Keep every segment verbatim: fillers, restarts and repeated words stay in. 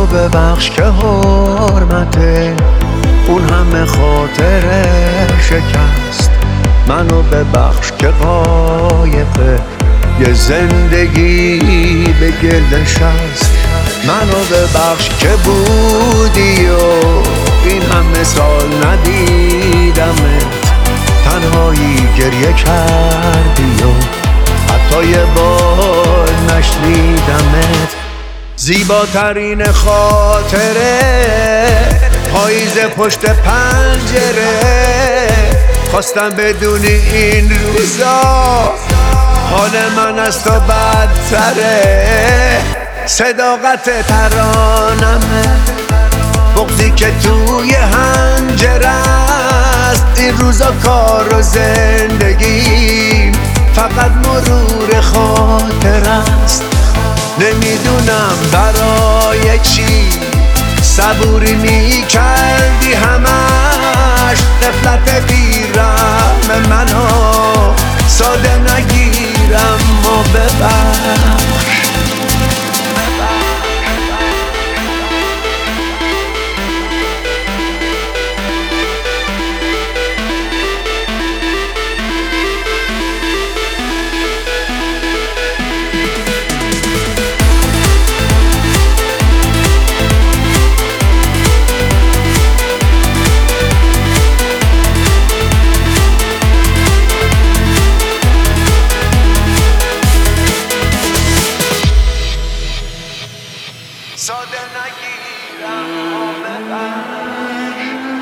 ببخش که حرمت اون همه خاطر شکست. منو ببخش که قایق یه زندگی به گل نشست. منو ببخش که بودی و این همه سال ندیدمت، تنهایی گریه کردی و حتی یه بار نشنیدمت. زیباترین خاطره پاییز پشت پنجره، خواستم بدونی این روزا حال من از تو بدتره. صداقت ترانمه، بغضی که توی حنجره است. این روزا کار و زندگی فقط مرور خاطر است. نمیدونم برای چی صبوری میکردی همش، غفلت بیرم منو ساده نگیرم و ببخش. ساده نگیرم و ببخش.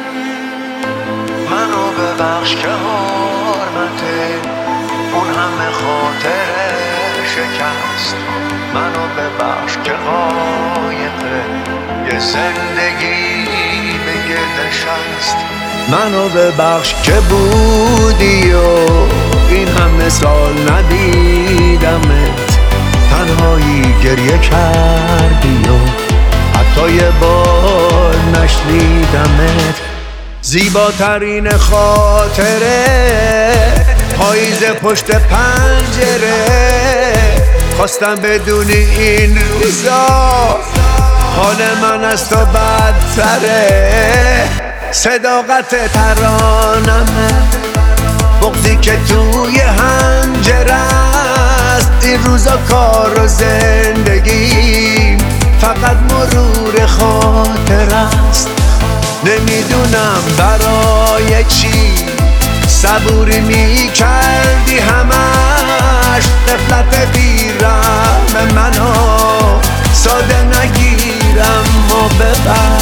منو ببخش که حرمت اون همه خاطر شکست. منو ببخش که قایق یه زندگی به گل نشست. منو ببخش که بودی و این همه سال ندیدمت، تنهایی گریه کردی و حتی یه بار نشنیدمت. زیباترین خاطره پاییز پشت پنجره، خواستم بدونی این روزا حال من از تو بدتره. صداقت ترانمه، بغضی که توی حنجره است. این روزا کار و زندگی فقط مرور خاطر است. نمیدونم برای چی صبوری میکردی همش، غفلت بیرم منو ساده نگیرم و ببخش.